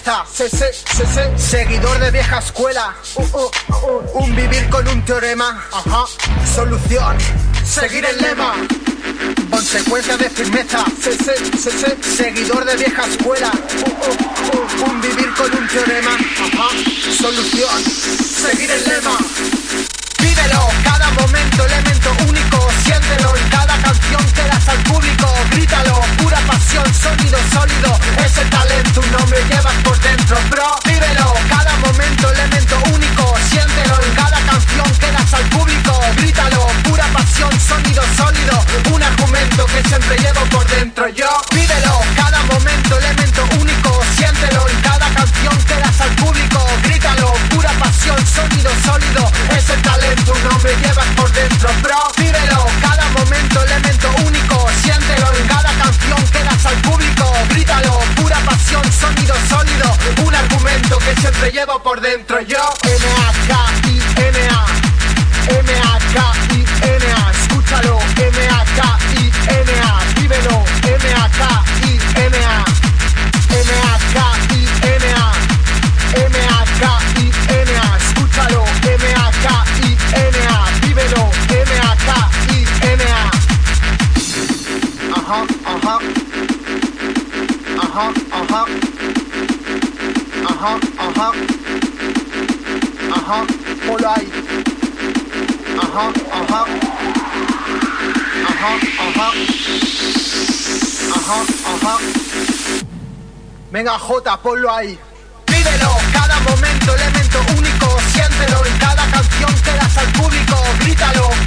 fiesta. Seguidor de vieja escuela. Un vivir con un teorema. Solución, seguir el lema. Consecuencia de firmeza. Seguidor de vieja escuela. Un vivir con un teorema. Solución, seguir el lema. Vívelo, cada momento, elemento único. Siéntelo en cada canción que das al público. Grítalo, pura pasión, sonido sólido. Es el talento, un nombre llevas por dentro, bro. Vívelo, cada momento, elemento único. Siéntelo en cada canción que das al público. Grítalo, pura pasión, sonido sólido. Un argumento que siempre llevo por dentro yo. Vívelo, cada momento, elemento único. Siéntelo en cada canción que das al público. Grítalo, pura pasión, sonido sólido. Es el talento, un nombre llevas por dentro, bro. Vívelo, cada momento, elemento único. Siéntelo en cada canción que das al público. Grítalo, pura pasión, sonido sólido. Un argumento que siempre llevo por dentro yo. M-A-K-I-N-A, M-A-K-I-N-A, escúchalo, M-A-K-I-N-A, vívelo, M-A-K-I-N-A, M-A-K-I-N-A, M-A-K-I-N-A, escúchalo, M-A-K-I-N-A, vívelo, M-A-K-I-N-A. Ajá, ajá, ajá, ajá, ajá, ajá, ajá, ponlo ahí. Ajá, ajá, ajá, ajá, ajá, ajá. Venga, Jota, ponlo ahí. Vívelo, cada momento, elemento único. Siéntelo en cada canción que das al público. Grítalo.